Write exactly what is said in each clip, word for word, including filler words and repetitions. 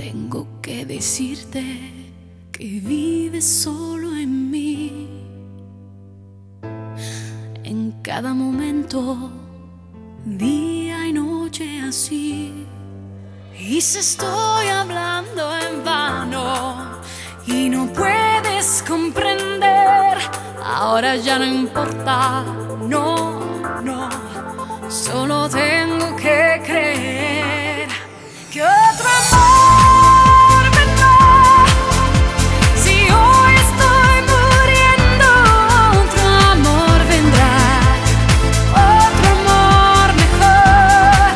Tengo que decirte que vives solo en mí, en cada momento, día y noche así. Y si estoy hablando en vano y no puedes comprender, ahora ya no importa, no, no, solo tengo que creer que otro amor vendrá. Si hoy estoy muriendo, otro amor vendrá, otro amor mejor,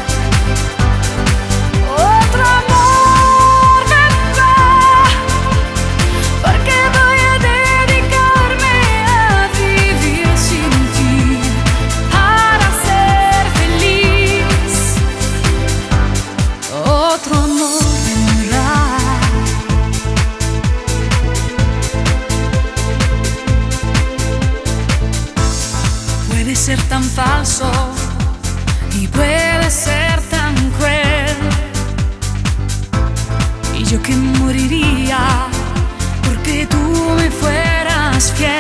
otro amor vendrá, porque voy a dedicarme a vivir sin ti, para ser feliz. Otro amor vendrá. Puede ser tan falso y puede ser tan cruel, y yo que moriría porque tú me fueras fiel.